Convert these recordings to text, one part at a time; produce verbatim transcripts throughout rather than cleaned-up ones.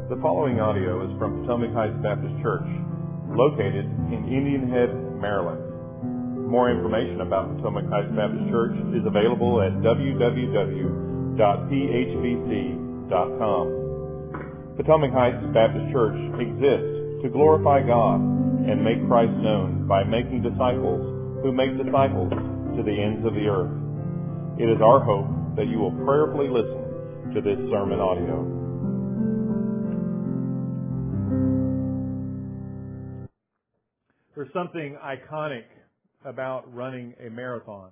The following audio is from Potomac Heights Baptist Church, located in Indian Head, Maryland. More information about Potomac Heights Baptist Church is available at w w w dot p h b c dot com. Potomac Heights Baptist Church exists to glorify God and make Christ known by making disciples who make disciples to the ends of the earth. It is our hope that you will prayerfully listen to this sermon audio. There's something iconic about running a marathon.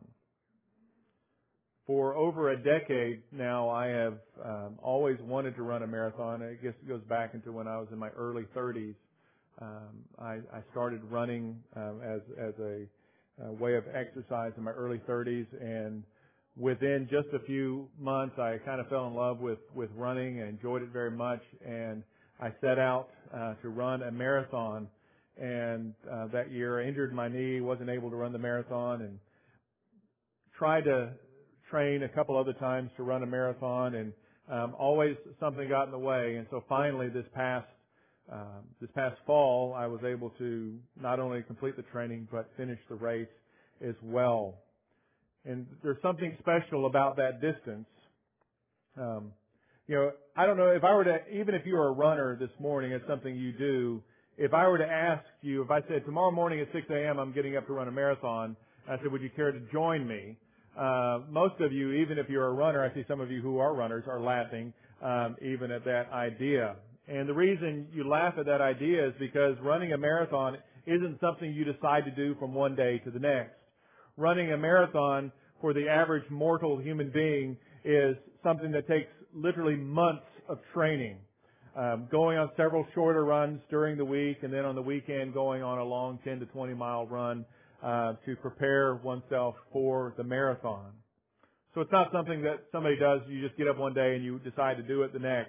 For over a decade now, I have um, always wanted to run a marathon. I guess it goes back into when I was in my early thirties. Um, I, I started running um, as as a, a way of exercise in my early thirties, and within just a few months, I kind of fell in love with with running and enjoyed it very much. And I set out uh, to run a marathon. And uh, that year I injured my knee, wasn't able to run the marathon, and tried to train a couple other times to run a marathon, and um, always something got in the way. And so finally this past um, this past fall, I was able to not only complete the training but finish the race as well. And there's something special about that distance. Um, you know, I don't know if I were to, even if you were a runner this morning, it's something you do. If I were to ask you, if I said tomorrow morning at six a.m. I'm getting up to run a marathon, I said, would you care to join me? Uh, most of you, even if you're a runner, I see some of you who are runners are laughing um, even at that idea. And the reason you laugh at that idea is because running a marathon isn't something you decide to do from one day to the next. Running a marathon for the average mortal human being is something that takes literally months of training. Um, going on several shorter runs during the week, and then on the weekend going on a long ten to twenty mile run uh, to prepare oneself for the marathon. So it's not something that somebody does, you just get up one day and you decide to do it the next.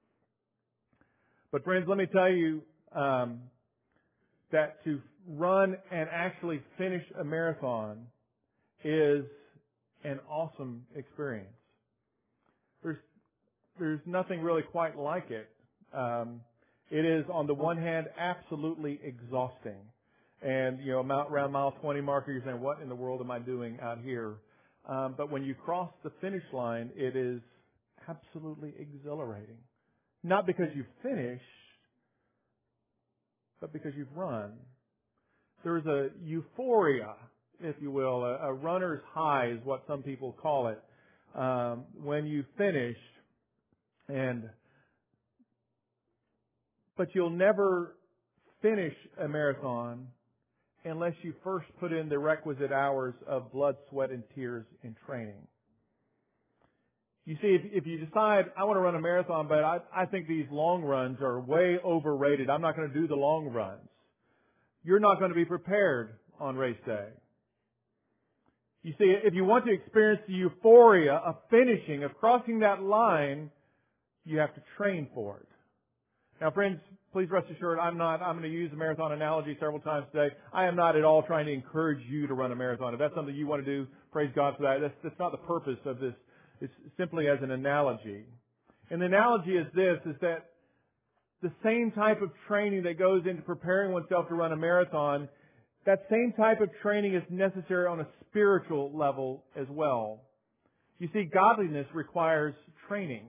But friends, let me tell you um, that to run and actually finish a marathon is an awesome experience. There's there's nothing really quite like it. Um, it is, on the one hand, absolutely exhausting. And, you know, around mile twenty marker, you're saying, what in the world am I doing out here? Um, but when you cross the finish line, it is absolutely exhilarating. Not because you've finished, but because you've run. There's a euphoria, if you will, a, a runner's high is what some people call it, um, when you finish. And But you'll never finish a marathon unless you first put in the requisite hours of blood, sweat, and tears in training. You see, if, if you decide, I want to run a marathon, but I, I think these long runs are way overrated, I'm not going to do the long runs, you're not going to be prepared on race day. You see, if you want to experience the euphoria of finishing, of crossing that line, you have to train for it. Now, friends, please rest assured, I'm not, I'm going to use the marathon analogy several times today. I am not at all trying to encourage you to run a marathon. If that's something you want to do, praise God for that. That's, that's not the purpose of this. It's simply as an analogy. And the analogy is this, is that the same type of training that goes into preparing oneself to run a marathon, that same type of training is necessary on a spiritual level as well. You see, godliness requires training.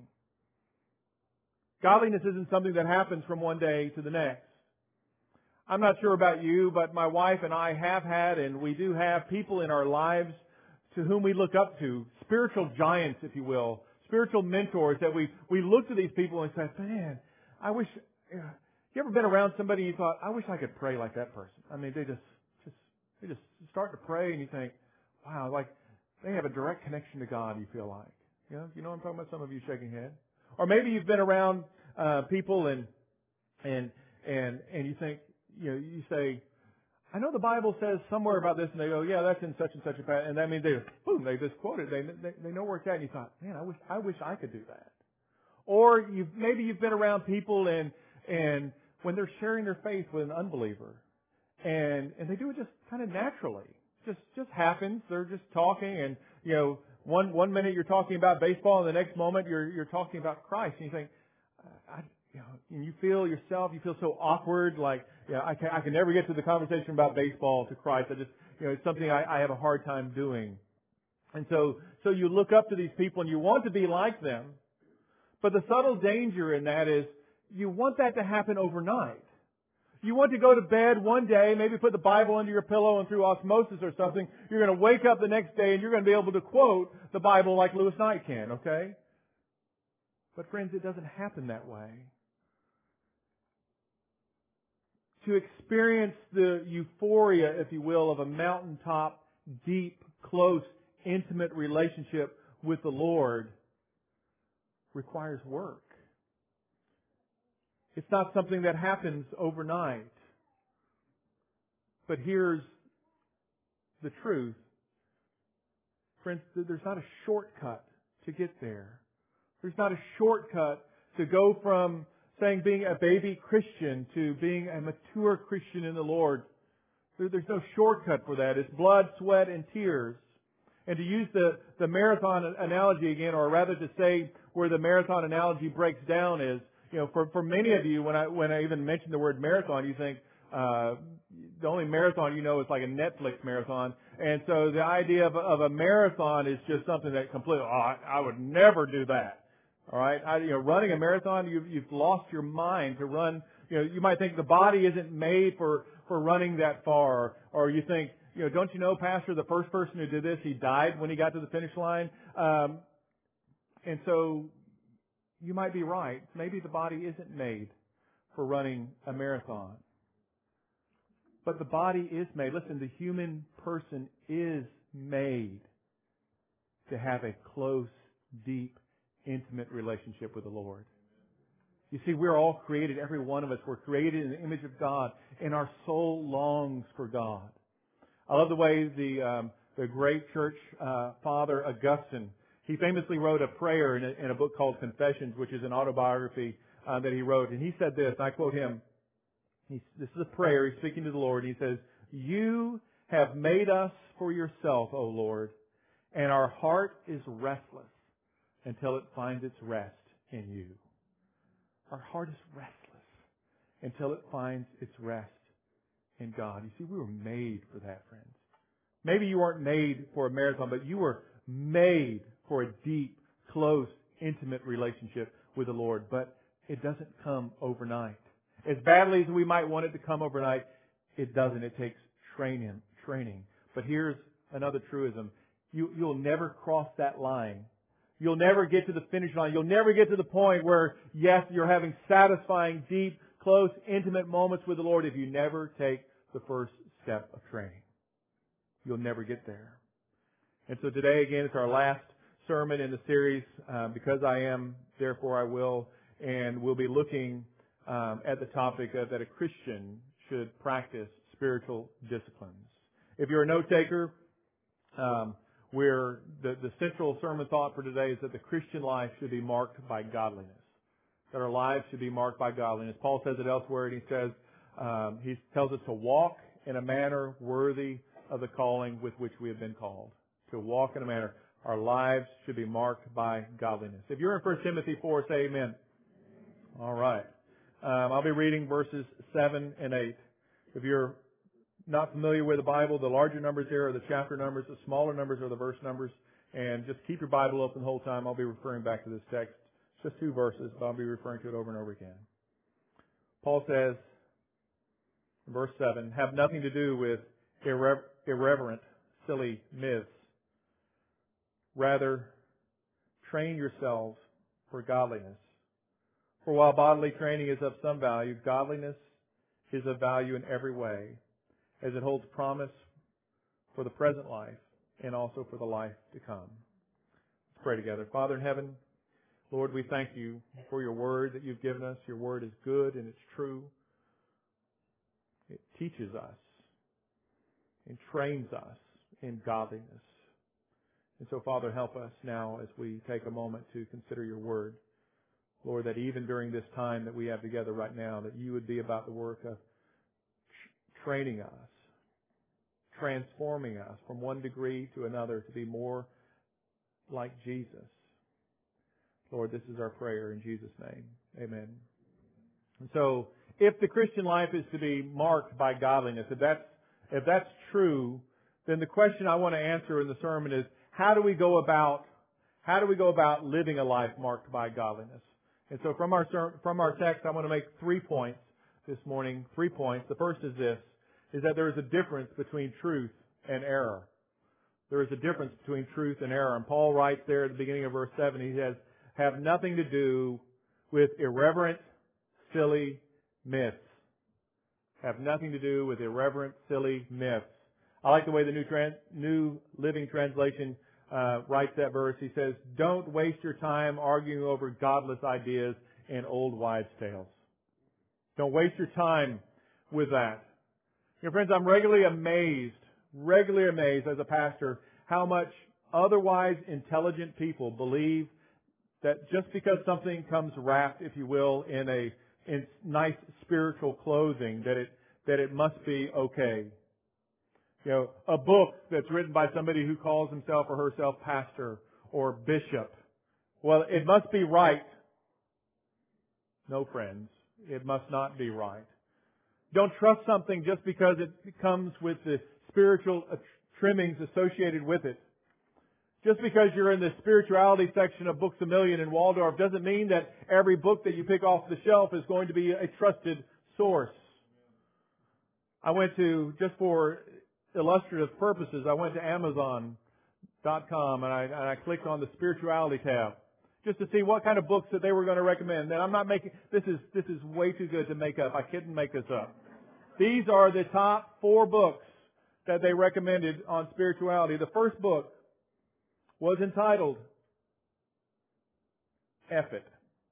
Godliness isn't something that happens from one day to the next. I'm not sure about you, but my wife and I have had, and we do have, people in our lives to whom we look up to, spiritual giants, if you will, spiritual mentors that we, we look to these people and say, man, I wish, you ever been around somebody and you thought, I wish I could pray like that person? I mean, they just, just, they just start to pray and you think, wow, like they have a direct connection to God, you feel like. You know, you know what I'm talking about? Some of you shaking your head. Or maybe you've been around uh, people and and and and you think, you know, you say, I know the Bible says somewhere about this, and they go, yeah, that's in such and such a passage, and that means they, boom, they just quote it. They, they they know where it's at, and you thought, man, I wish I wish I could do that. Or you maybe you've been around people and and when they're sharing their faith with an unbeliever, and and they do it just kind of naturally, just just happens. They're just talking, and you know. One one minute you're talking about baseball, and the next moment you're you're talking about Christ, and you think, I, you know, and you feel yourself, you feel so awkward, like, you know, I can, I can never get to the conversation about baseball to Christ. I just, you know, it's something I, I have a hard time doing. And so, so you look up to these people and you want to be like them. But the subtle danger in that is you want that to happen overnight. You want to go to bed one day, maybe put the Bible under your pillow and through osmosis or something, you're going to wake up the next day and you're going to be able to quote the Bible like Lewis Knight can, okay? But friends, it doesn't happen that way. To experience the euphoria, if you will, of a mountaintop, deep, close, intimate relationship with the Lord requires work. It's not something that happens overnight. But here's the truth. Friends, there's not a shortcut to get there. There's not a shortcut to go from saying being a baby Christian to being a mature Christian in the Lord. There's no shortcut for that. It's blood, sweat, and tears. And to use the, the marathon analogy again, or rather to say where the marathon analogy breaks down is, you know, for, for many of you, when I, when I even mention the word marathon, you think, uh, the only marathon you know is like a Netflix marathon. And so the idea of a, of a marathon is just something that completely, oh, I, I would never do that. All right. I, you know, running a marathon, you've, you've lost your mind to run. You know, you might think the body isn't made for, for running that far. Or you think, you know, don't you know, Pastor, the first person who did this, he died when he got to the finish line. Um, and so you might be right. Maybe the body isn't made for running a marathon. But the body is made. Listen, the human person is made to have a close, deep, intimate relationship with the Lord. You see, we're all created, every one of us, we're created in the image of God, and our soul longs for God. I love the way the um, the great church uh, father Augustine, he famously wrote a prayer in a, in a book called Confessions, which is an autobiography uh, that he wrote. And he said this, and I quote him, he's, this is a prayer, he's speaking to the Lord, and he says, "You have made us for yourself, O Lord, and our heart is restless until it finds its rest in you." Our heart is restless until it finds its rest in God. You see, we were made for that, friends. Maybe you weren't made for a marathon, but you were made for a deep, close, intimate relationship with the Lord. But it doesn't come overnight. As badly as we might want it to come overnight, it doesn't. It takes training. Training. But here's another truism. You, you'll never cross that line. You'll never get to the finish line. You'll never get to the point where, yes, you're having satisfying, deep, close, intimate moments with the Lord if you never take the first step of training. You'll never get there. And so today, again, it's our last sermon in the series, uh, Because I Am, Therefore I Will, and we'll be looking um, at the topic of that a Christian should practice spiritual disciplines. If you're a note taker, um, Where the, the central sermon thought for today is that the Christian life should be marked by godliness. That our lives should be marked by godliness. Paul says it elsewhere, and he says, um, he tells us to walk in a manner worthy of the calling with which we have been called. To walk in a manner. Our lives should be marked by godliness. If you're in First Timothy four, say amen. All right. Um, I'll be reading verses seven and eight. If you're not familiar with the Bible, the larger numbers here are the chapter numbers, the smaller numbers are the verse numbers, and just keep your Bible open the whole time. I'll be referring back to this text. It's just two verses, but I'll be referring to it over and over again. Paul says, in verse seven, "Have nothing to do with irre- irreverent, silly myths. Rather, train yourselves for godliness. For while bodily training is of some value, godliness is of value in every way, as it holds promise for the present life and also for the life to come." Let's pray together. Father in heaven, Lord, we thank you for your word that you've given us. Your word is good and it's true. It teaches us and trains us in godliness. And so, Father, help us now as we take a moment to consider your word. Lord, that even during this time that we have together right now, that you would be about the work of training us, transforming us from one degree to another to be more like Jesus. Lord, this is our prayer in Jesus' name. Amen. And so, if the Christian life is to be marked by godliness, if that's, if that's true, then the question I want to answer in the sermon is, how do we go about, how do we go about living a life marked by godliness? And so from our, from our text, I want to make three points this morning, three points. The first is this, is that there is a difference between truth and error. There is a difference between truth and error. And Paul writes there at the beginning of verse seven, he says, have nothing to do with irreverent, silly myths. Have nothing to do with irreverent, silly myths. I like the way the New, Trans- New Living Translation uh, writes that verse. He says, don't waste your time arguing over godless ideas and old wives' tales. Don't waste your time with that. You know, friends, I'm regularly amazed, regularly amazed as a pastor how much otherwise intelligent people believe that just because something comes wrapped, if you will, in a in nice spiritual clothing, that it that it must be okay. You know, a book that's written by somebody who calls himself or herself pastor or bishop, well, it must be right. No, friends, it must not be right. Don't trust something just because it comes with the spiritual trimmings associated with it. Just because you're in the spirituality section of Books A Million in Waldorf doesn't mean that every book that you pick off the shelf is going to be a trusted source. I went to, just for illustrative purposes, I went to Amazon dot com and I, and I clicked on the spirituality tab just to see what kind of books that they were going to recommend. And I'm not making, this is, this is way too good to make up. I couldn't make this up. These are the top four books that they recommended on spirituality. The first book was entitled F It.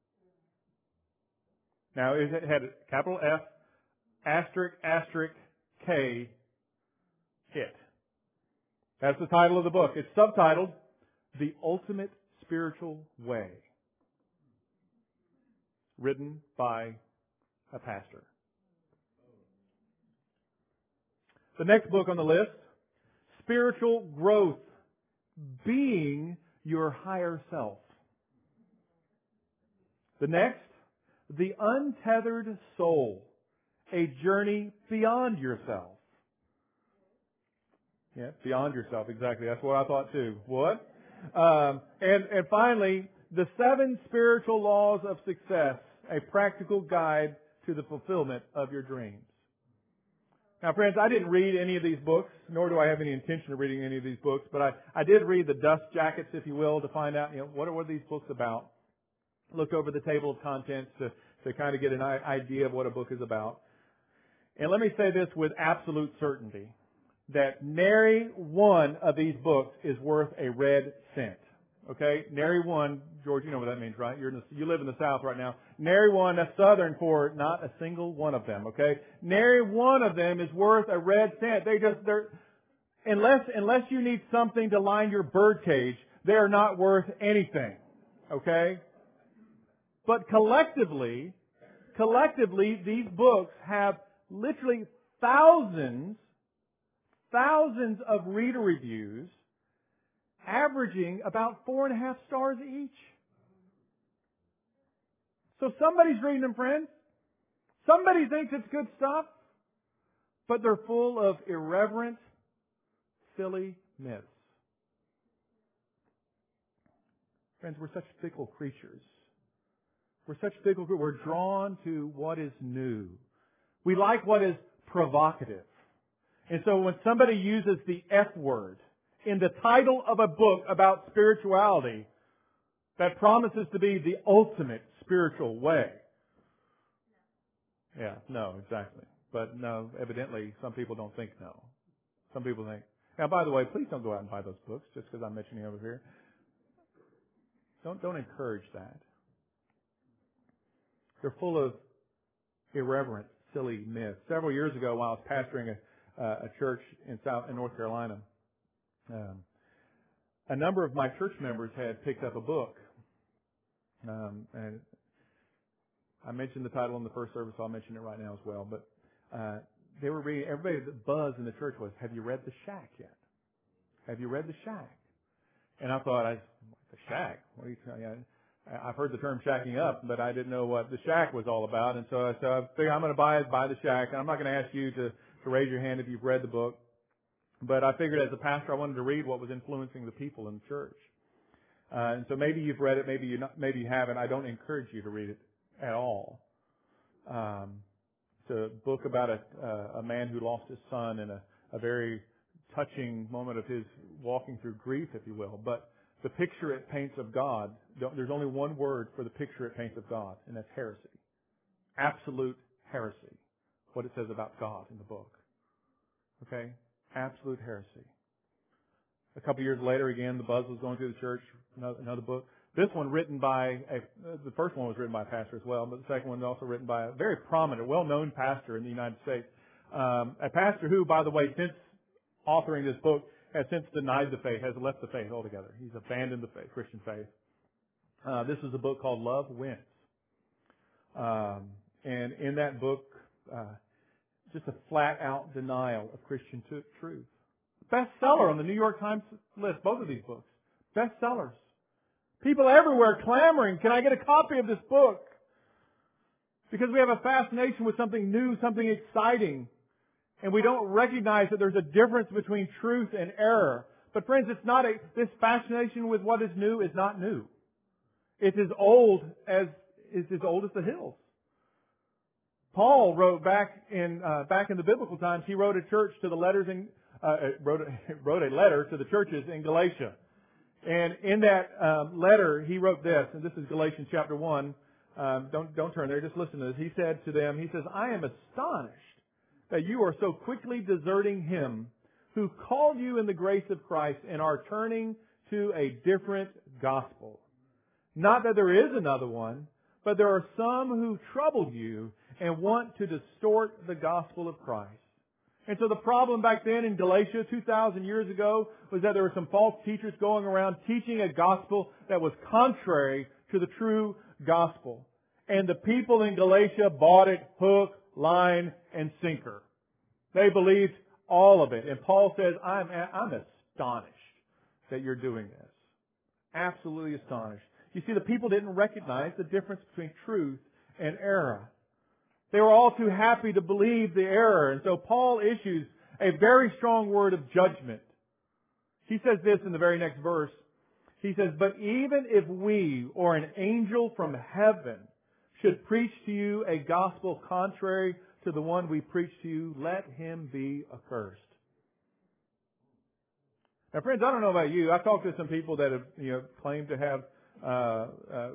Now, it had a capital F, asterisk, asterisk, K, It. That's the title of the book. It's subtitled The Ultimate Spiritual Way, written by a pastor. The next book on the list, Spiritual Growth, Being Your Higher Self. The next, The Untethered Soul, A Journey Beyond Yourself. Yeah, beyond yourself, exactly. That's what I thought too. What? Um, and, and finally, The Seven Spiritual Laws of Success, A Practical Guide to the Fulfillment of Your Dreams. Now, friends, I didn't read any of these books, nor do I have any intention of reading any of these books, but I, I did read the dust jackets, if you will, to find out, you know, what are, what are these books about. Looked over the table of contents to, to kind of get an idea of what a book is about. And let me say this with absolute certainty, that nary one of these books is worth a red cent. Okay? Nary one, George, you know what that means, right? You're in the, you live in the South right now. Nary one, that's Southern for not a single one of them, okay? Nary one of them is worth a red cent. They just, they're, unless, unless you need something to line your bird cage, they are not worth anything. Okay? But collectively, collectively, these books have literally thousands, thousands of reader reviews, averaging about four and a half stars each. So somebody's reading them, friends. Somebody thinks it's good stuff, but they're full of irreverent, silly myths. Friends, we're such fickle creatures. We're such fickle creatures. We're drawn to what is new. We like what is provocative. And so when somebody uses the F word in the title of a book about spirituality that promises to be the ultimate spiritual way. Yeah, no, exactly. But no, evidently some people don't think no. Some people think, now by the way, please don't go out and buy those books just because I'm mentioning over here. Don't, don't encourage that. They're full of irreverent, silly myths. Several years ago while I was pastoring a, uh, a church in South, in North Carolina, Um, a number of my church members had picked up a book. Um, and I mentioned the title in the first service, so I'll mention it right now as well. But uh, they were reading, everybody, the buzz in the church was, have you read The Shack yet? Have you read The Shack? And I thought, I, The Shack? What are you talking about? I've heard the term shacking up, but I didn't know what the shack was all about. And so I said, I figured I'm going to buy it, buy the shack. And I'm not going to ask you to, to raise your hand if you've read the book. But I figured as a pastor, I wanted to read what was influencing the people in the church. Uh, and so maybe you've read it, maybe you not, maybe you haven't. I don't encourage you to read it at all. Um, it's a book about a, uh, a man who lost his son in a, a very touching moment of his walking through grief, if you will. But the picture it paints of God, there's only one word for the picture it paints of God, and that's heresy. Absolute heresy. What it says about God in the book. Okay? Absolute heresy. A couple years later, again, the buzz was going through the church, another, another book. This one written by, a, the first one was written by a pastor as well, but the second one was also written by a very prominent, well-known pastor in the United States. Um, a pastor who, by the way, since authoring this book, has since denied the faith, has left the faith altogether. He's abandoned the faith, Christian faith. Uh, this is a book called Love Wins. Um, and in that book, uh, just a flat-out denial of Christian t- truth. Bestseller on the New York Times list, both of these books. Bestsellers. People everywhere clamoring, can I get a copy of this book? Because we have a fascination with something new, something exciting. And we don't recognize that there's a difference between truth and error. But friends, it's not a, this fascination with what is new is not new. It's as old as, it's as old as the hills. Paul wrote back in, uh, back in the biblical times, he wrote a church to the letters in, uh, wrote a, wrote a letter to the churches in Galatia. And in that um, letter, he wrote this, and this is Galatians chapter one. Um, don't don't turn there, just listen to this. He said to them, he says, I am astonished that you are so quickly deserting Him who called you in the grace of Christ and are turning to a different gospel. Not that there is another one, but there are some who trouble you and want to distort the gospel of Christ. And so the problem back then in Galatia two thousand years ago was that there were some false teachers going around teaching a gospel that was contrary to the true gospel. And the people in Galatia bought it hook, line, and sinker. They believed all of it. And Paul says, I'm, I'm astonished that you're doing this. Absolutely astonished. You see, the people didn't recognize the difference between truth and error. They were all too happy to believe the error. And so Paul issues a very strong word of judgment. He says this in the very next verse. He says, but even if we or an angel from heaven should preach to you a gospel contrary to the one we preach to you, let him be accursed. Now friends, I don't know about you. I've talked to some people that have, you know, claimed to have uh, uh,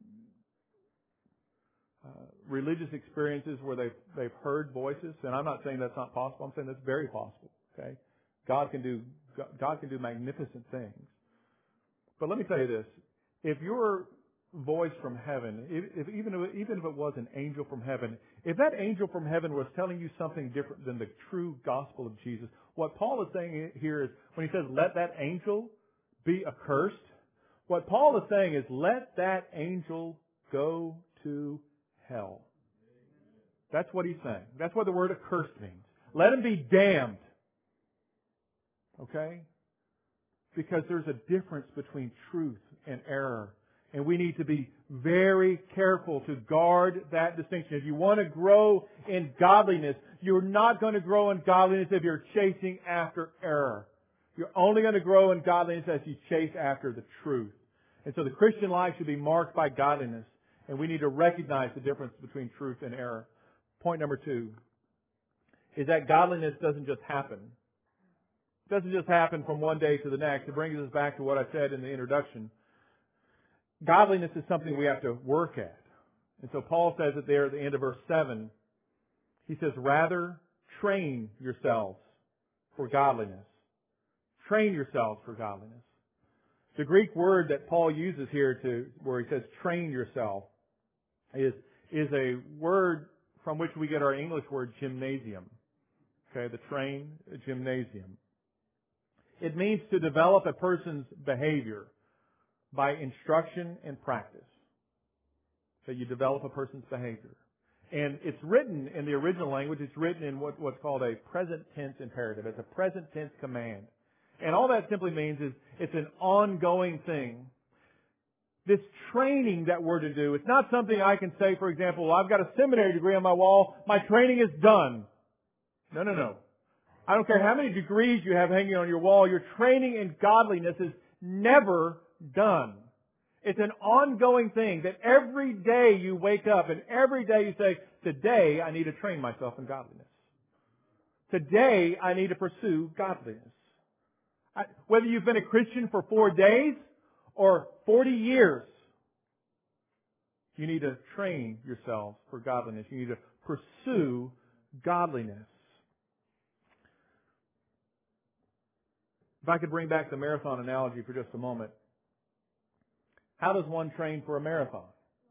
Uh, religious experiences where they've, they've heard voices, and I'm not saying that's not possible. I'm saying that's very possible. Okay, God can do God can do magnificent things. But let me tell you this: if your voice from heaven, if, if even if, even if it was an angel from heaven, if that angel from heaven was telling you something different than the true gospel of Jesus, what Paul is saying here is when he says, "Let that angel be accursed," what Paul is saying is, "Let that angel go to hell." That's what he's saying. That's what the word accursed means. Let him be damned. Okay? Because there's a difference between truth and error. And we need to be very careful to guard that distinction. If you want to grow in godliness, you're not going to grow in godliness if you're chasing after error. You're only going to grow in godliness as you chase after the truth. And so the Christian life should be marked by godliness. And we need to recognize the difference between truth and error. Point number two is that godliness doesn't just happen. It doesn't just happen from one day to the next. It brings us back to what I said in the introduction. Godliness is something we have to work at. And so Paul says it there at the end of verse seven. He says, rather train yourselves for godliness. Train yourselves for godliness. The Greek word that Paul uses here to where he says train yourself is, is a word from which we get our English word gymnasium. Okay, the train, gymnasium. It means to develop a person's behavior by instruction and practice. So you develop a person's behavior. And it's written in the original language, it's written in what, what's called a present tense imperative. It's a present tense command. And all that simply means is it's an ongoing thing. this training that we're to do. It's not something I can say, for example, well, I've got a seminary degree on my wall. My training is done. No, no, no. I don't care how many degrees you have hanging on your wall. Your training in godliness is never done. It's an ongoing thing that every day you wake up and every day you say, today I need to train myself in godliness. Today I need to pursue godliness. I, whether you've been a Christian for four days or forty years, you need to train yourself for godliness. You need to pursue godliness. If I could bring back the marathon analogy for just a moment. How does one train for a marathon?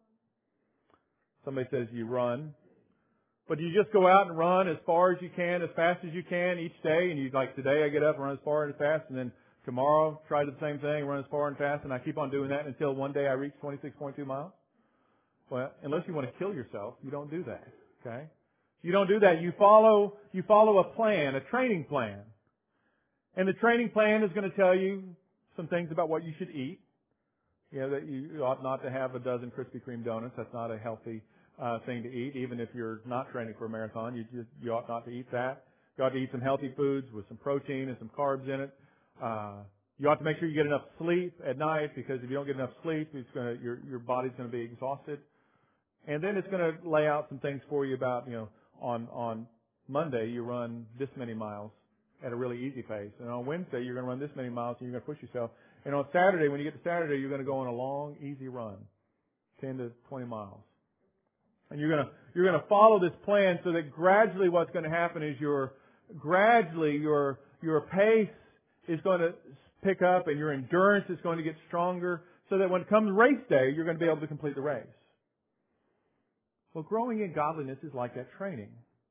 Somebody says you run. But you just go out and run as far as you can, as fast as you can each day, and you like, today I get up and run as far and as fast, and then tomorrow try the same thing, run as far and fast, and I keep on doing that until one day I reach twenty-six point two miles? Well, unless you want to kill yourself, you don't do that. Okay? You don't do that. You follow, you follow a plan, a training plan. And the training plan is going to tell you some things about what you should eat. You know, that you ought not to have a dozen Krispy Kreme donuts. That's not a healthy uh, thing to eat. Even if you're not training for a marathon, you just, you ought not to eat that. You ought to eat some healthy foods with some protein and some carbs in it. Uh, you ought to make sure you get enough sleep at night, because if you don't get enough sleep, it's going to, your, your body's going to be exhausted. And then it's going to lay out some things for you about, you know, on, on Monday you run this many miles at a really easy pace. And on Wednesday you're going to run this many miles and you're going to push yourself. And on Saturday, when you get to Saturday, you're going to go on a long, easy run, ten to twenty miles. And you're going to, you're going to follow this plan so that gradually what's going to happen is your, gradually your, your pace is going to pick up and your endurance is going to get stronger, so that when it comes race day, you're going to be able to complete the race. Well, growing in godliness is like that training.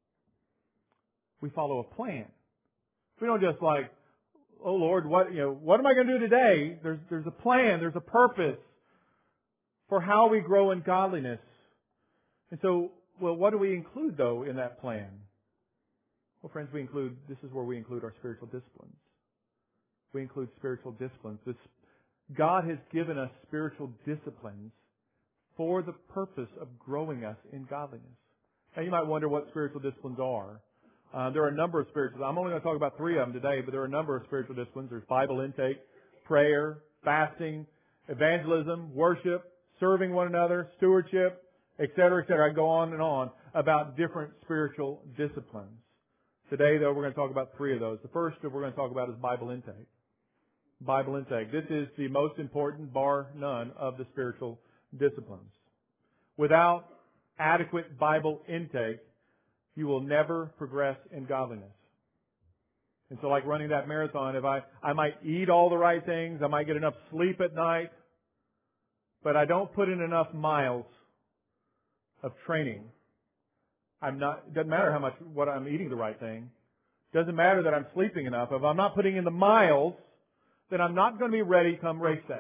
We follow a plan. We don't just like, oh Lord, what, you know, what am I going to do today? There's, there's a plan, there's a purpose for how we grow in godliness. And so, well, what do we include though in that plan? Well, friends, we include, this is where we include our spiritual disciplines. We include spiritual disciplines. This, God has given us spiritual disciplines for the purpose of growing us in godliness. Now you might wonder what spiritual disciplines are. Uh, there are a number of spiritual, I'm only going to talk about three of them today, but there are a number of spiritual disciplines. There's Bible intake, prayer, fasting, evangelism, worship, serving one another, stewardship, et cetera, et cetera. I go on and on about different spiritual disciplines. Today, though, we're going to talk about three of those. The first that we're going to talk about is Bible intake. Bible intake. This is the most important, bar none, of the spiritual disciplines. Without adequate Bible intake, you will never progress in godliness. And so like running that marathon, if I, I might eat all the right things, I might get enough sleep at night, but I don't put in enough miles of training. I'm not, it doesn't matter how much, what I'm eating the right thing. It doesn't matter that I'm sleeping enough. If I'm not putting in the miles, then I'm not going to be ready come race day.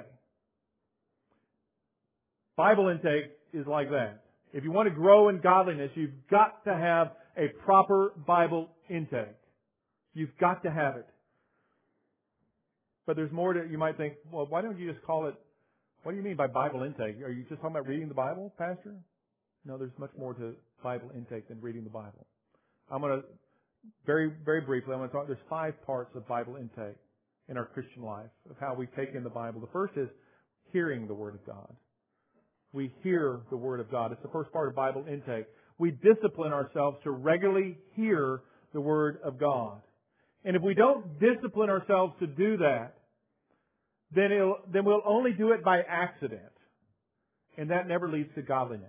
Bible intake is like that. If you want to grow in godliness, you've got to have a proper Bible intake. You've got to have it. But there's more to, you might think, well, why don't you just call it, what do you mean by Bible intake? Are you just talking about reading the Bible, Pastor? No, there's much more to Bible intake than reading the Bible. I'm going to, very, very briefly, I'm going to talk, there's five parts of Bible intake in our Christian life, of how we take in the Bible. The first is hearing the Word of God. We hear the Word of God. It's the first part of Bible intake. We discipline ourselves to regularly hear the Word of God. And if we don't discipline ourselves to do that, then, it'll, then we'll only do it by accident. And that never leads to godliness.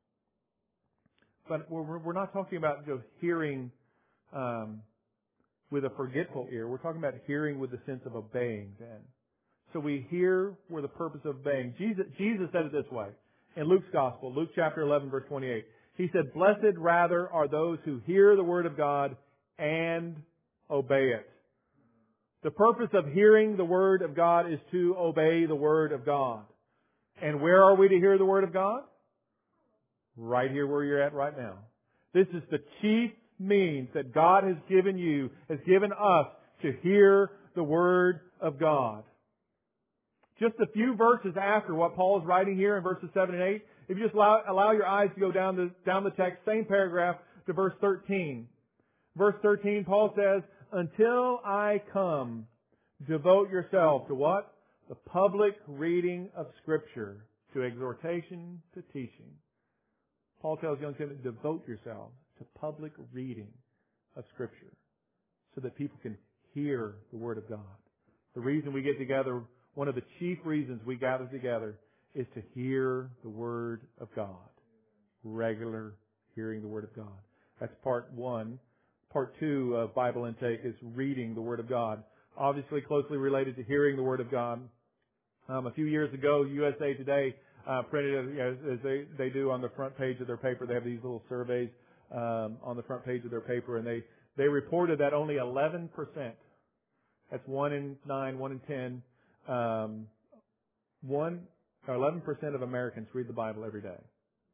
But we're, we're not talking about just hearing um, with a forgetful ear. We're talking about hearing with the sense of obeying then. So we hear with the purpose of obeying. Jesus, Jesus said it this way in Luke's Gospel, Luke chapter eleven, verse twenty-eight. He said, "Blessed rather are those who hear the Word of God and obey it." The purpose of hearing the Word of God is to obey the Word of God. And where are we to hear the Word of God? Right here where you're at right now. This is the chief means that God has given you, has given us to hear the Word of God. just a few verses after what Paul is writing here in verses seven and eight, if you just allow, allow your eyes to go down the, down the text, same paragraph, to verse thirteen. Verse thirteen, Paul says, until I come, devote yourself to what? The public reading of Scripture, to exhortation, to teaching. Paul tells young Timothy, devote yourself to public reading of Scripture so that people can hear the Word of God. The reason we get together, one of the chief reasons we gather together is to hear the Word of God. Regular hearing the Word of God. That's part one. Part two of Bible intake is reading the Word of God. Obviously closely related to hearing the Word of God. Um, a few years ago, U S A Today uh, printed, as, as they, they do on the front page of their paper, they have these little surveys um, on the front page of their paper, and they, they reported that only eleven percent, that's one in nine, one in ten, um, one, or eleven percent of Americans read the Bible every day.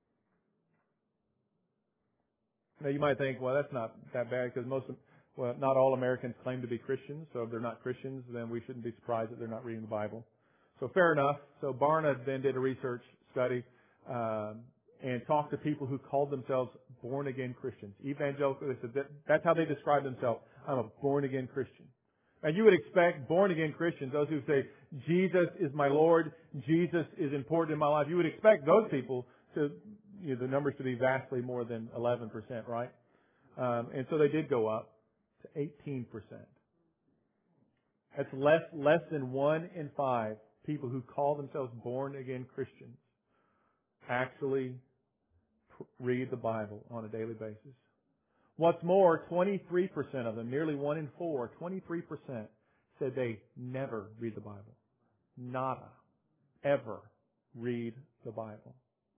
Now you might think, well, that's not that bad because most, of, well, not all Americans claim to be Christians. So if they're not Christians, then we shouldn't be surprised that they're not reading the Bible. So fair enough. So Barna then did a research study um, and talked to people who called themselves born again Christians, evangelical. They said that, that's how they describe themselves. I'm a born again Christian. And you would expect born again Christians, those who say Jesus is my Lord, Jesus is important in my life. You would expect those people to, you know, the numbers to be vastly more than eleven percent, right? Um, and so they did go up to eighteen percent. That's less less than one in five people who call themselves born again Christians actually pr- read the Bible on a daily basis. What's more, twenty-three percent of them, nearly one in four, twenty-three percent said they never read the Bible. Nada. Ever read the Bible.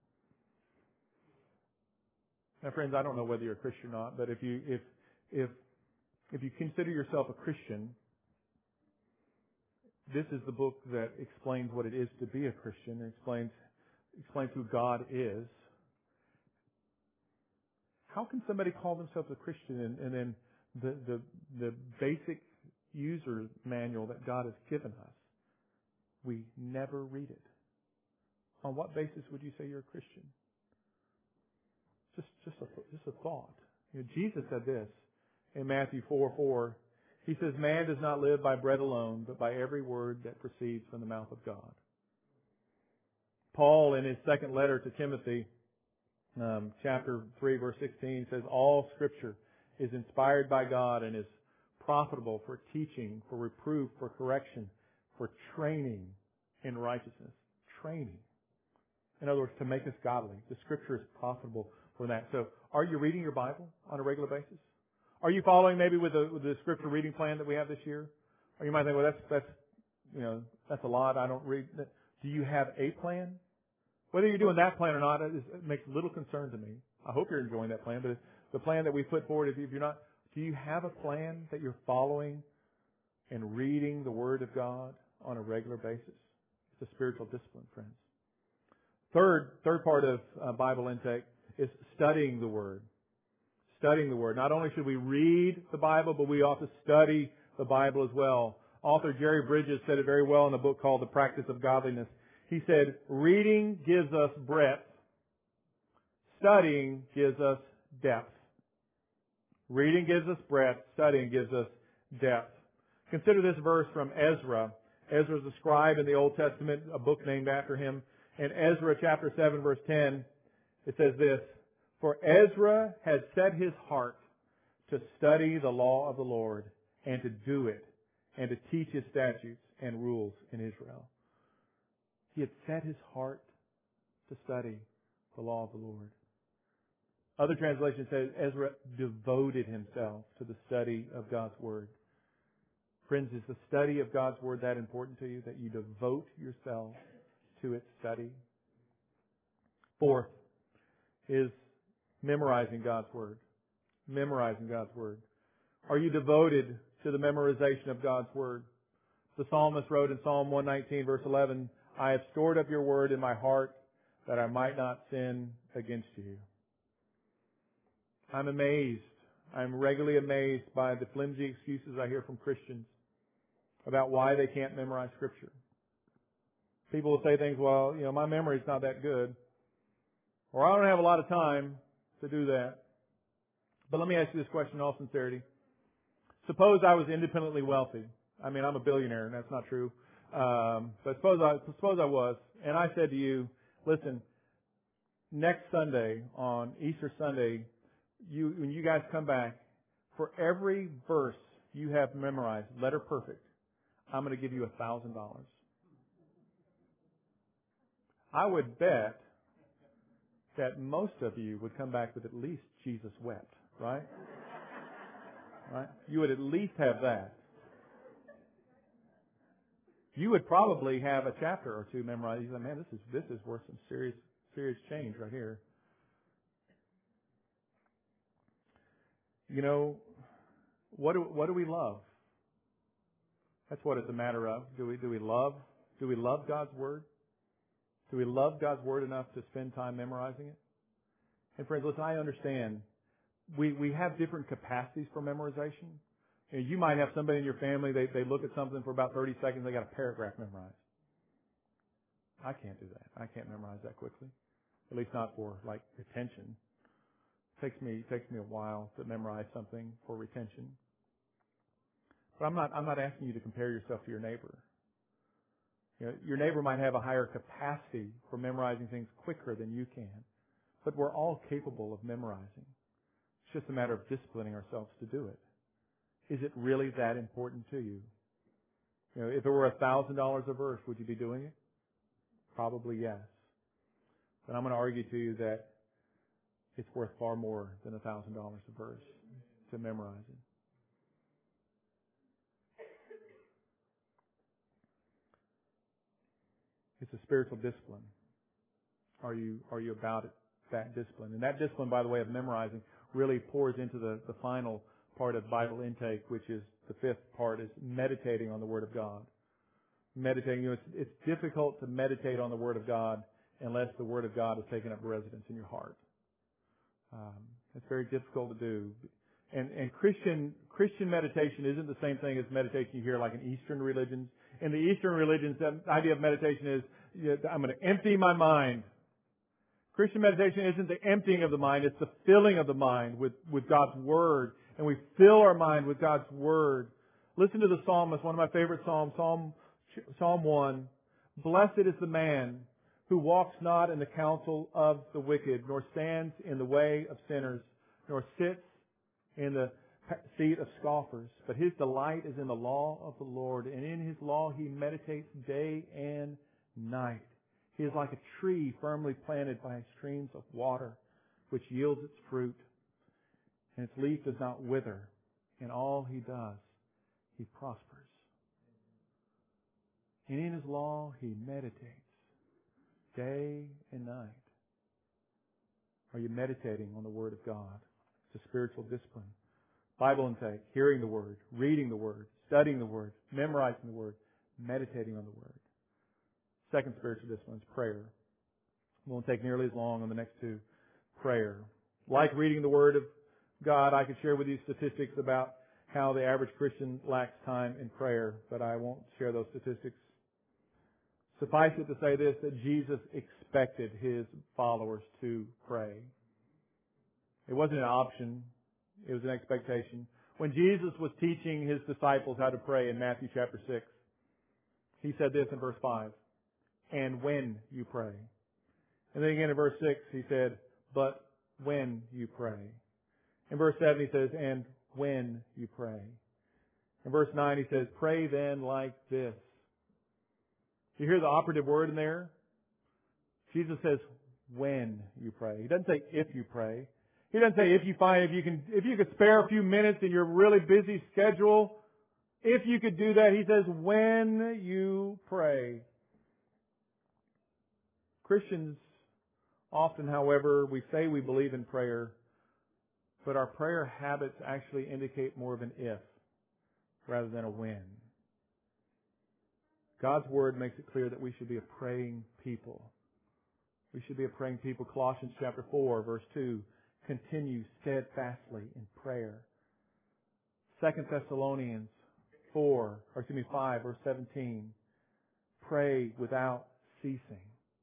Now friends, I don't know whether you're a Christian or not, but if you, if, if, if you consider yourself a Christian, this is the book that explains what it is to be a Christian. It explains, explains who God is. How can somebody call themselves a Christian and, and then the, the, the basic user manual that God has given us, we never read it? On what basis would you say you're a Christian? Just, just a, just a thought. You know, Jesus said this in Matthew four four. He says, man does not live by bread alone, but by every word that proceeds from the mouth of God. Paul, in his second letter to Timothy, um, chapter three, verse sixteen, says, all Scripture is inspired by God and is profitable for teaching, for reproof, for correction, for training in righteousness. Training. In other words, to make us godly. The Scripture is profitable for that. So, are you reading your Bible on a regular basis? Are you following maybe with the, with the Scripture reading plan that we have this year? Or you might think, well, that's, that's, you know, that's a lot. I don't read. Do you have a plan? Whether you're doing that plan or not, it makes little concern to me. I hope you're enjoying that plan. But the plan that we put forward, if you're not, do you have a plan that you're following and reading the Word of God on a regular basis? It's a spiritual discipline, friends. Third, third part of uh, Bible intake is studying the Word. Studying the Word. Not only should we read the Bible, but we ought to study the Bible as well. Author Jerry Bridges said it very well in a book called The Practice of Godliness. He said, reading gives us breadth. Studying gives us depth. Reading gives us breadth. Studying gives us depth. Consider this verse from Ezra. Ezra's a scribe in the Old Testament, a book named after him. In Ezra chapter seven, verse ten, it says this, for Ezra had set his heart to study the law of the Lord and to do it and to teach his statutes and rules in Israel. He had set his heart to study the law of the Lord. Other translations say Ezra devoted himself to the study of God's Word. Friends, is the study of God's Word that important to you, that you devote yourself to its study? Fourth is memorizing God's Word. Memorizing God's Word. Are you devoted to the memorization of God's Word? The psalmist wrote in Psalm one nineteen, verse eleven, I have stored up your Word in my heart that I might not sin against you. I'm amazed. I'm regularly amazed by the flimsy excuses I hear from Christians about why they can't memorize Scripture. People will say things, well, you know, my memory's not that good, or I don't have a lot of time to do that. But let me ask you this question in all sincerity. Suppose I was independently wealthy. I mean, I'm a billionaire, and that's not true. Um, but suppose I, suppose I was, and I said to you, listen, next Sunday, on Easter Sunday, you, when you guys come back, for every verse you have memorized, letter perfect, I'm going to give you a thousand dollars. I would bet that most of you would come back with at least Jesus wept, right? Right? You would at least have that. You would probably have a chapter or two memorized. You say, man, this is this is worth some serious serious change right here. You know, what do what do we love? That's what it's a matter of. Do we do we love do we love God's Word? Do we love God's Word enough to spend time memorizing it? And friends, listen, I understand we we have different capacities for memorization. You know, you might have somebody in your family, they they look at something for about thirty seconds, they got a paragraph memorized. I can't do that. I can't memorize that quickly. At least not for like retention. It takes me it takes me a while to memorize something for retention. But I'm not I'm not asking you to compare yourself to your neighbor. You know, your neighbor might have a higher capacity for memorizing things quicker than you can. But we're all capable of memorizing. It's just a matter of disciplining ourselves to do it. Is it really that important to you? You know, if it were a thousand dollars a verse, would you be doing it? Probably yes. But I'm going to argue to you that it's worth far more than a thousand dollars a verse to memorize it. It's a spiritual discipline. Are you are you about it, that discipline? And that discipline, by the way, of memorizing really pours into the, the final part of Bible intake, which is the fifth part, is meditating on the Word of God. Meditating, you know, it's, it's difficult to meditate on the Word of God unless the Word of God has taken up residence in your heart. Um, it's very difficult to do. And, and Christian Christian meditation isn't the same thing as meditation you hear like in Eastern religions. In the Eastern religions, the idea of meditation is, you know, I'm going to empty my mind. Christian meditation isn't the emptying of the mind, it's the filling of the mind with, with God's Word. And we fill our mind with God's Word. Listen to the psalmist, one of my favorite psalms, Psalm, Psalm one. Blessed is the man who walks not in the counsel of the wicked, nor stands in the way of sinners, nor sits in the seat of scoffers. But his delight is in the law of the Lord, and in his law he meditates day and night. He is like a tree firmly planted by streams of water, which yields its fruit, and its leaf does not wither. In all he does, he prospers. And in his law he meditates day and night. Are you meditating on the Word of God? It's a spiritual discipline. Bible intake, hearing the Word, reading the Word, studying the Word, memorizing the Word, meditating on the Word. Second spiritual discipline is prayer. It won't take nearly as long on the next two. Prayer. Like reading the Word of God, I could share with you statistics about how the average Christian lacks time in prayer, but I won't share those statistics. Suffice it to say this, that Jesus expected His followers to pray. It wasn't an option. It was an expectation. When Jesus was teaching His disciples how to pray in Matthew chapter six, He said this in verse five, and when you pray. And then again in verse six, He said, but when you pray. In verse seven, He says, and when you pray. In verse nine, He says, pray then like this. You hear the operative word in there? Jesus says, when you pray. He doesn't say if you pray. He doesn't say if you find, if you can, if you could spare a few minutes in your really busy schedule, if you could do that. He says, when you pray. Christians often, however, we say we believe in prayer, but our prayer habits actually indicate more of an if rather than a when. God's Word makes it clear that we should be a praying people. We should be a praying people. Colossians chapter four, verse two, continue steadfastly in prayer. Second Thessalonians four, or excuse me, five, verse seventeen, pray without ceasing.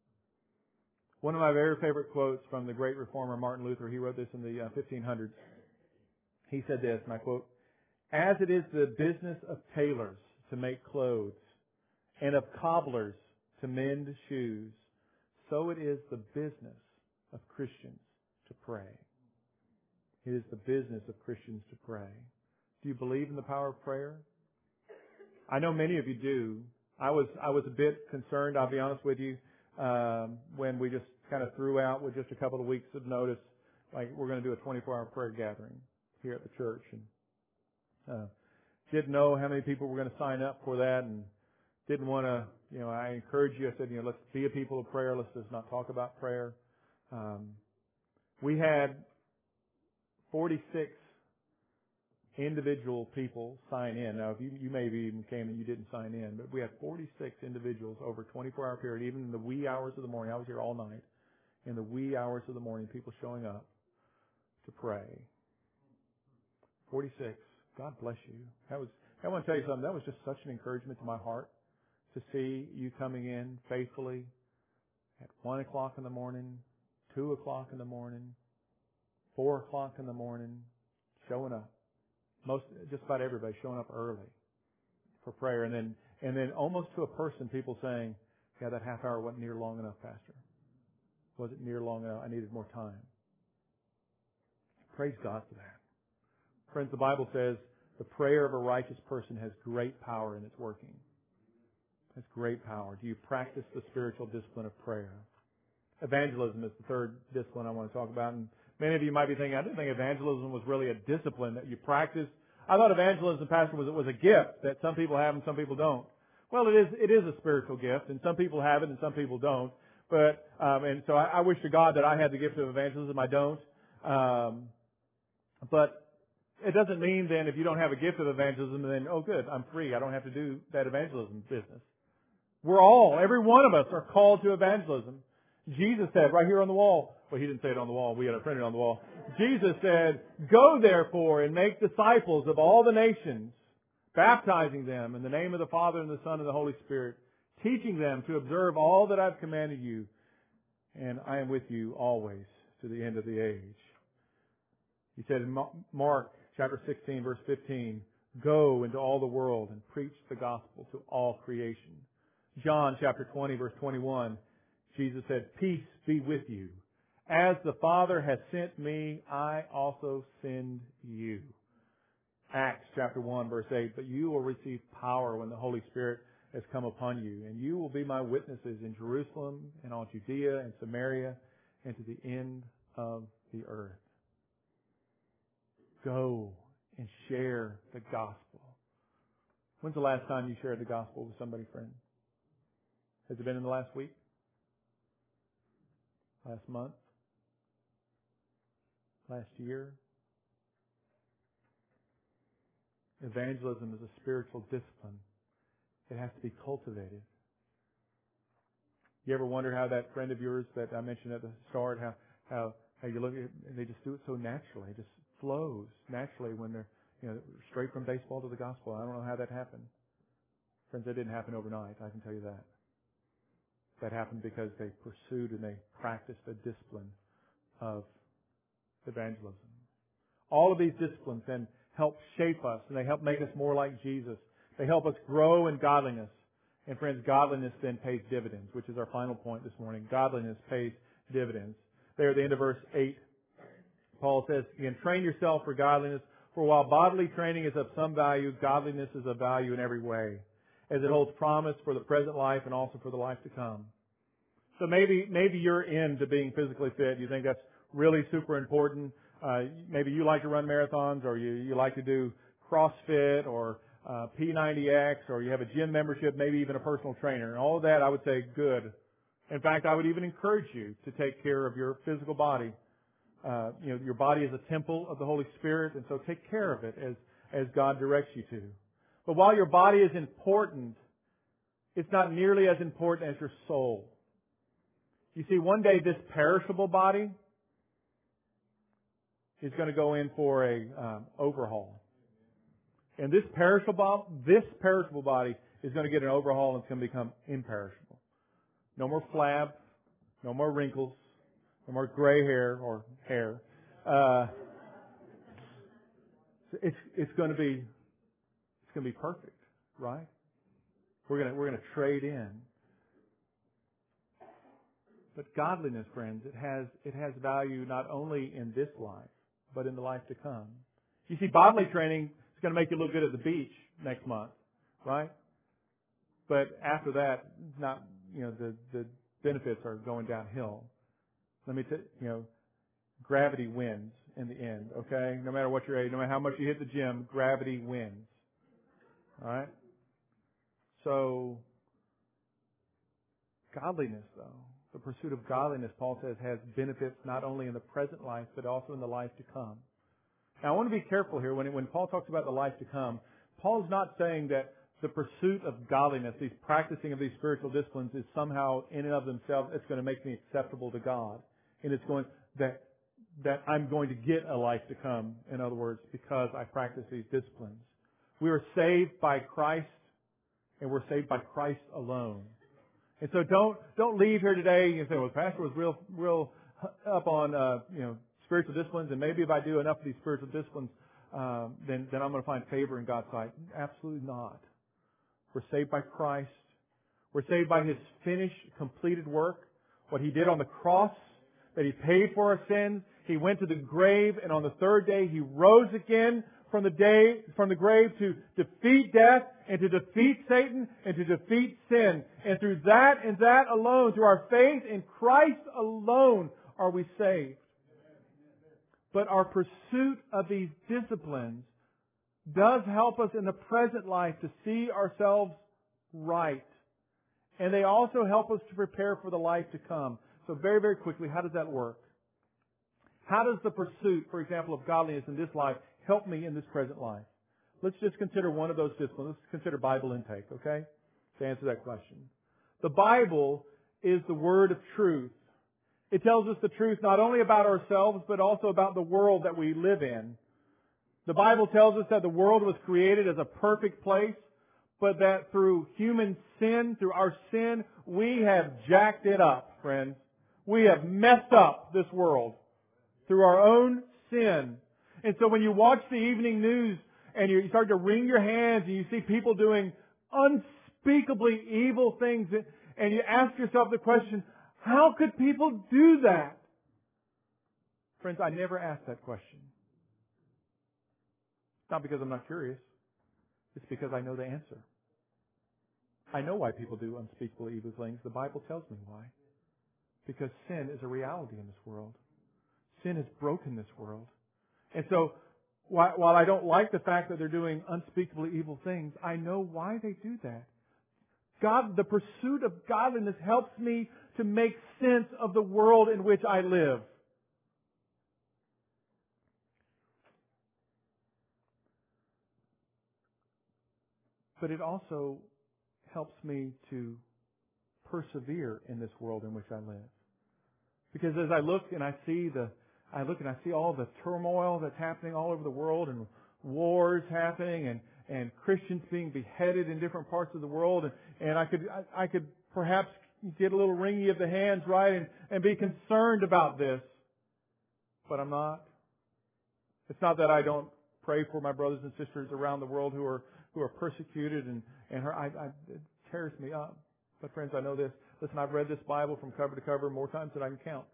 One of my very favorite quotes from the great reformer Martin Luther, he wrote this in the uh, fifteen hundreds. He said this, and I quote, "As it is the business of tailors to make clothes, and of cobblers to mend shoes, so it is the business of Christians to pray." It is the business of Christians to pray. Do you believe in the power of prayer? I know many of you do. I was I was a bit concerned, I'll be honest with you, um, when we just kind of threw out with just a couple of weeks of notice, like we're going to do a twenty-four hour prayer gathering here at the church, and uh, didn't know how many people were going to sign up for that, and didn't want to, you know, I encouraged you. I said, you know, let's be a people of prayer. Let's just not talk about prayer. Um, we had forty-six individual people sign in. Now, if you, you maybe even came and you didn't sign in, but we had forty-six individuals over a twenty-four hour period, even in the wee hours of the morning. I was here all night. In the wee hours of the morning, people showing up to pray. forty-six. God bless you. That was, I want to tell you something. That was just such an encouragement to my heart to see you coming in faithfully at one o'clock in the morning, two o'clock in the morning, four o'clock in the morning, showing up. Most, just about everybody showing up early for prayer, and then, and then almost to a person, people saying, "Yeah, that half hour wasn't near long enough, Pastor. Wasn't near long enough. I needed more time." Praise God for that. Friends, the Bible says the prayer of a righteous person has great power in its working. Has great power. Do you practice the spiritual discipline of prayer? Evangelism is the third discipline I want to talk about. And many of you might be thinking, I didn't think evangelism was really a discipline that you practice. I thought evangelism, Pastor, was, was a gift that some people have and some people don't. Well, it is, it is a spiritual gift, and some people have it and some people don't. But, um, and so I, I wish to God that I had the gift of evangelism. I don't. Um, but it doesn't mean then if you don't have a gift of evangelism, then, oh good, I'm free. I don't have to do that evangelism business. We're all, every one of us are called to evangelism. Jesus said right here on the wall, well, he didn't say it on the wall. We had it printed on the wall. Jesus said, "Go therefore and make disciples of all the nations, baptizing them in the name of the Father and the Son and the Holy Spirit, teaching them to observe all that I've commanded you. And I am with you always to the end of the age." He said in Mark chapter sixteen, verse fifteen, "Go into all the world and preach the gospel to all creation." John chapter twenty, verse twenty-one, Jesus said, "Peace be with you. As the Father has sent me, I also send you." Acts chapter one, verse eight, "But you will receive power when the Holy Spirit has come upon you, and you will be my witnesses in Jerusalem and all Judea and Samaria and to the end of the earth." Go and share the gospel. When's the last time you shared the gospel with somebody, friend? Has it been in the last week? Last month? Last year? Evangelism is a spiritual discipline. It has to be cultivated. You ever wonder how that friend of yours that I mentioned at the start, how how, how you look at it, and they just do it so naturally. It just flows naturally when they're, you know, straight from baseball to the gospel. I don't know how that happened. Friends, that didn't happen overnight, I can tell you that. That happened because they pursued and they practiced a discipline of evangelism. All of these disciplines then help shape us, and they help make us more like Jesus. They help us grow in godliness. And friends, godliness then pays dividends, which is our final point this morning. Godliness pays dividends. There at the end of verse eight, Paul says, again, "Train yourself for godliness, for while bodily training is of some value, godliness is of value in every way, as it holds promise for the present life and also for the life to come." So maybe maybe you're into being physically fit. You think that's really super important. Uh, maybe you like to run marathons, or you, you like to do CrossFit or uh, P ninety X, or you have a gym membership, maybe even a personal trainer. And all of that, I would say, good. In fact, I would even encourage you to take care of your physical body. Uh, you know, your body is a temple of the Holy Spirit, and so take care of it as, as God directs you to. But while your body is important, it's not nearly as important as your soul. You see, one day this perishable body is going to go in for a um, overhaul. And this perishable, this perishable body is going to get an overhaul and it's going to become imperishable. No more flab. No more wrinkles. No more gray hair or hair. Uh, it's it's going to be it's going to be perfect, right? We're going to we're going to trade in. But godliness, friends, it has it has value not only in this life, but in the life to come. You see, bodily training is going to make you look good at the beach next month, right? But after that, not you know the the benefits are going downhill. Let me tell you know, gravity wins in the end. Okay, no matter what your age, no matter how much you hit the gym, gravity wins. All right. So, godliness, though. The pursuit of godliness, Paul says, has benefits not only in the present life, but also in the life to come. Now, I want to be careful here. When, when Paul talks about the life to come, Paul's not saying that the pursuit of godliness, these practicing of these spiritual disciplines, is somehow in and of themselves, it's going to make me acceptable to God. And it's going, that, that I'm going to get a life to come, in other words, because I practice these disciplines. We are saved by Christ, and we're saved by Christ alone. And so don't don't leave here today and say, well, the pastor was real real up on uh, you know spiritual disciplines, and maybe if I do enough of these spiritual disciplines, um, then then I'm going to find favor in God's sight. Absolutely not. We're saved by Christ. We're saved by His finished, completed work. What He did on the cross, that He paid for our sins. He went to the grave, and on the third day He rose again from the day from the grave to defeat death and to defeat Satan and to defeat sin. And through that and that alone, through our faith in Christ alone, are we saved. But our pursuit of these disciplines does help us in the present life to see ourselves right. And they also help us to prepare for the life to come. So very, very quickly, how does that work? How does the pursuit, for example, of godliness in this life help me in this present life? Let's just consider one of those disciplines. Let's consider Bible intake, okay? To answer that question. The Bible is the Word of truth. It tells us the truth not only about ourselves, but also about the world that we live in. The Bible tells us that the world was created as a perfect place, but that through human sin, through our sin, we have jacked it up, friends. We have messed up this world through our own sin. And so when you watch the evening news and you start to wring your hands and you see people doing unspeakably evil things, and you ask yourself the question, how could people do that? Friends, I never ask that question. It's not because I'm not curious. It's because I know the answer. I know why people do unspeakable evil things. The Bible tells me why. Because sin is a reality in this world. Sin has broken this world. And so, while I don't like the fact that they're doing unspeakably evil things, I know why they do that. God, the pursuit of godliness helps me to make sense of the world in which I live. But it also helps me to persevere in this world in which I live. Because as I look and I see the I look and I see all the turmoil that's happening all over the world, and wars happening, and, and Christians being beheaded in different parts of the world, and, and I could I, I could perhaps get a little wringy of the hands, right, and, and be concerned about this. But I'm not. It's not that I don't pray for my brothers and sisters around the world who are who are persecuted, and, and her, I, I, it tears me up. But friends, I know this. Listen, I've read this Bible from cover to cover more times than I can count.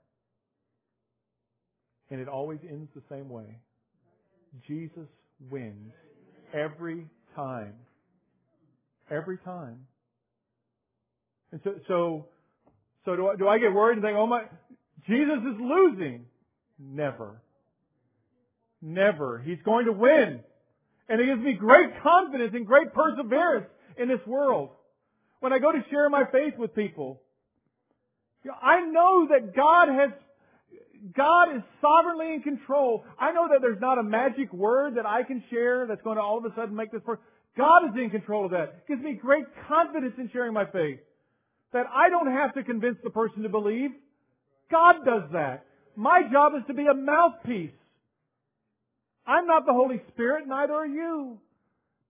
And it always ends the same way. Jesus wins every time. Every time. And so, so, so do I, do I get worried and think, oh my, Jesus is losing? Never. Never. He's going to win. And it gives me great confidence and great perseverance in this world. When I go to share my faith with people, you know, I know that God has God is sovereignly in control. I know that there's not a magic word that I can share that's going to all of a sudden make this work. God is in control of that. It gives me great confidence in sharing my faith. That I don't have to convince the person to believe. God does that. My job is to be a mouthpiece. I'm not the Holy Spirit, neither are you.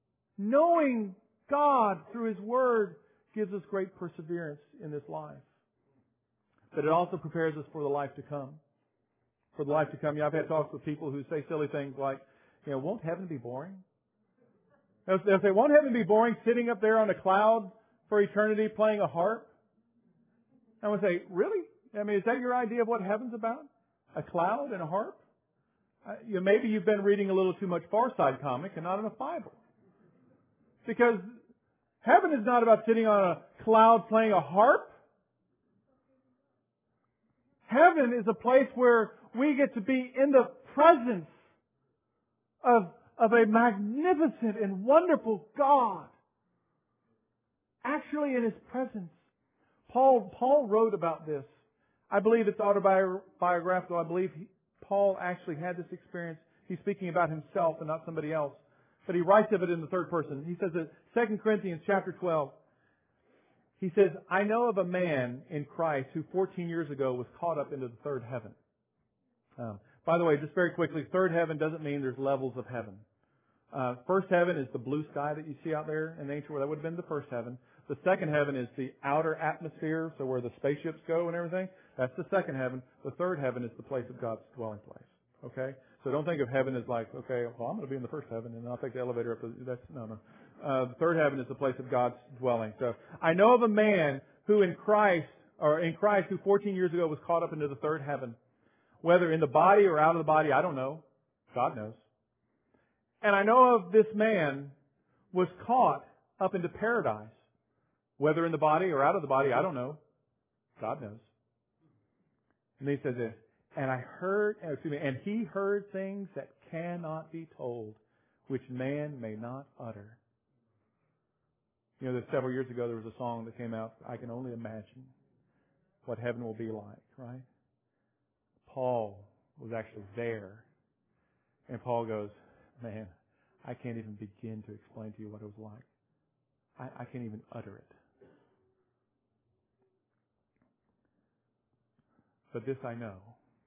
Knowing God through His Word gives us great perseverance in this life. but it also prepares us for the life to come. For the life to come. You know, I've had talks with people who say silly things like, you know, won't heaven be boring? They'll say, won't heaven be boring sitting up there on a cloud for eternity playing a harp? I would say, really? I mean, is that your idea of what heaven's about? A cloud and a harp? Uh, you know, maybe you've been reading a little too much Far Side comic and not enough Bible. Because heaven is not about sitting on a cloud playing a harp. Heaven is a place where we get to be in the presence of, of a magnificent and wonderful God. Actually in His presence. Paul, Paul wrote about this. I believe it's autobiographical. I believe he, Paul actually had this experience. He's speaking about himself and not somebody else. But he writes of it in the third person. He says in Second Corinthians chapter twelve, he says, I know of a man in Christ who fourteen years ago was caught up into the third heaven. Um, by the way, just very quickly, third heaven doesn't mean there's levels of heaven. Uh, first heaven is the blue sky that you see out there in the ancient world. That would have been the first heaven. The second heaven is the outer atmosphere, so where the spaceships go and everything. That's the second heaven. The third heaven is the place of God's dwelling place. Okay? So don't think of heaven as like, okay, well, I'm going to be in the first heaven and I'll take the elevator up. To, that's, no, no. Uh, the third heaven is the place of God's dwelling. So I know of a man who in Christ, or in Christ who fourteen years ago was caught up into the third heaven. Whether in the body or out of the body, I don't know. God knows. And I know of this man was caught up into paradise. Whether in the body or out of the body, I don't know. God knows. And he says this, and I heard, excuse me, and he heard things that cannot be told, which man may not utter. You know, that several years ago there was a song that came out, I can only imagine what heaven will be like, right? Paul was actually there. And Paul goes, man, I can't even begin to explain to you what it was like. I, I can't even utter it. But this I know.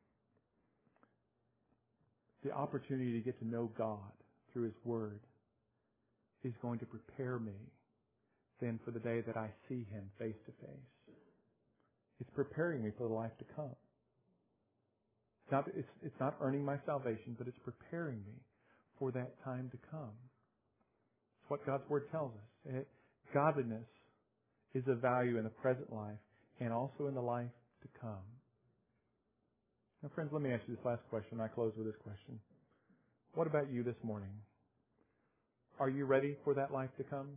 The opportunity to get to know God through His Word is going to prepare me then for the day that I see Him face to face. It's preparing me for the life to come. It's not, it's, it's not earning my salvation, but it's preparing me for that time to come. It's what God's Word tells us. It, godliness is of value in the present life and also in the life to come. Now, friends, let me ask you this last question. I close with this question. What about you this morning? Are you ready for that life to come?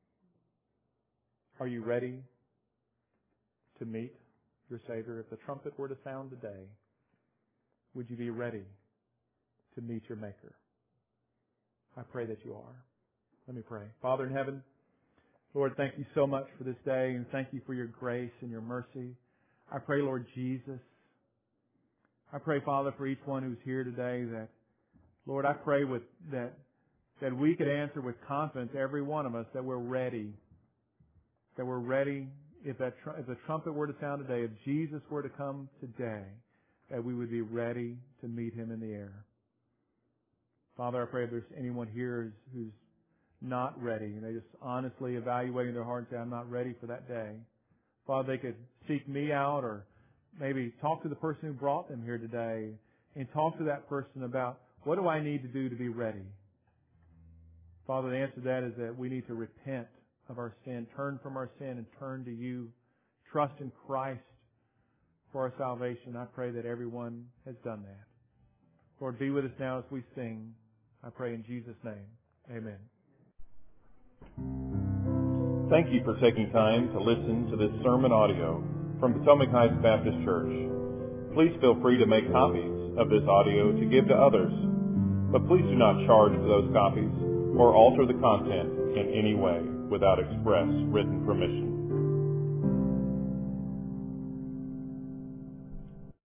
Are you ready to meet your Savior? If the trumpet were to sound today, would you be ready to meet your Maker? I pray that you are. Let me pray. Father in heaven, Lord, thank you so much for this day, and thank you for your grace and your mercy. I pray, Lord Jesus, I pray, Father, for each one who's here today that, Lord, I pray with that that we could answer with confidence, every one of us, that we're ready. That we're ready if that tr- if the trumpet were to sound today, if Jesus were to come today, that we would be ready to meet Him in the air. Father, I pray if there's anyone here who's, who's not ready, and they just honestly evaluating their heart and say, I'm not ready for that day. Father, they could seek me out or maybe talk to the person who brought them here today and talk to that person about what do I need to do to be ready. Father, the answer to that is that we need to repent of our sin, turn from our sin and turn to you, trust in Christ for our salvation. I pray that everyone has done that. Lord, be with us now as we sing. I pray in Jesus' name. Amen. Thank you for taking time to listen to this sermon audio from Potomac Heights Baptist Church. Please feel free to make copies of this audio to give to others, but please do not charge for those copies or alter the content in any way without express written permission.